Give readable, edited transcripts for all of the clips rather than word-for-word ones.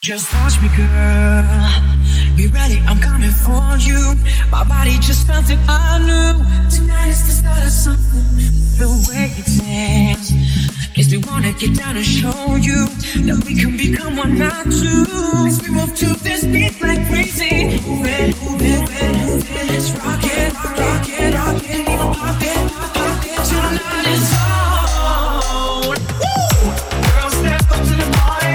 Just watch me, girl. Be ready, I'm coming for you. My body just felt it, I knew. Tonight is the start of something new. The way you dance makes me wanna get down and show you that we can become one, not two. As we move to this beat like crazy. Move it, move it, move it, move it. Let's rock it, rock it, rock it. Even pop it, pop it. Tonight is on. Woo! Girls, step up to the party.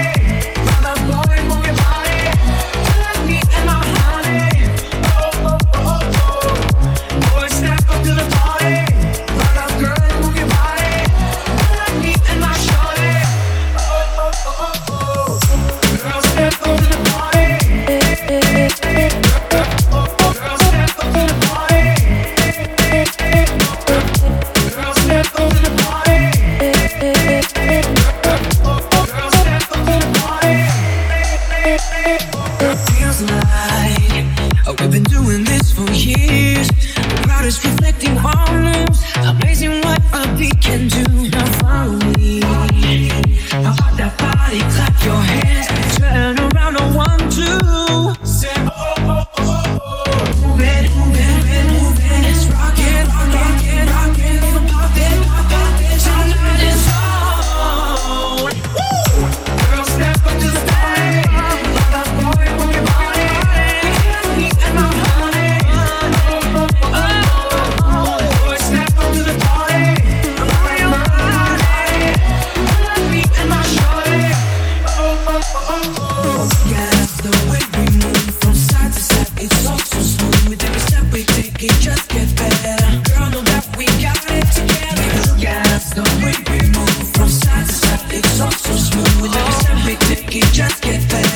Feels like we've been doing this for years. The crowd is reflecting our moves. Amazing what a beat can do. Now follow me. Now pop that body, clap your hands, turn around on 1, 2. Say oh oh oh oh. Move it, move it, move it, move it. Let's rock it, rock it, rock it. Even pop it, pop it. Tonight is on. Woo! Girls, step up to the party. Just get better. Girl, know that we got it together. Look at us, the way we move from side to side. It's all so smooth. Every step we take it just get better.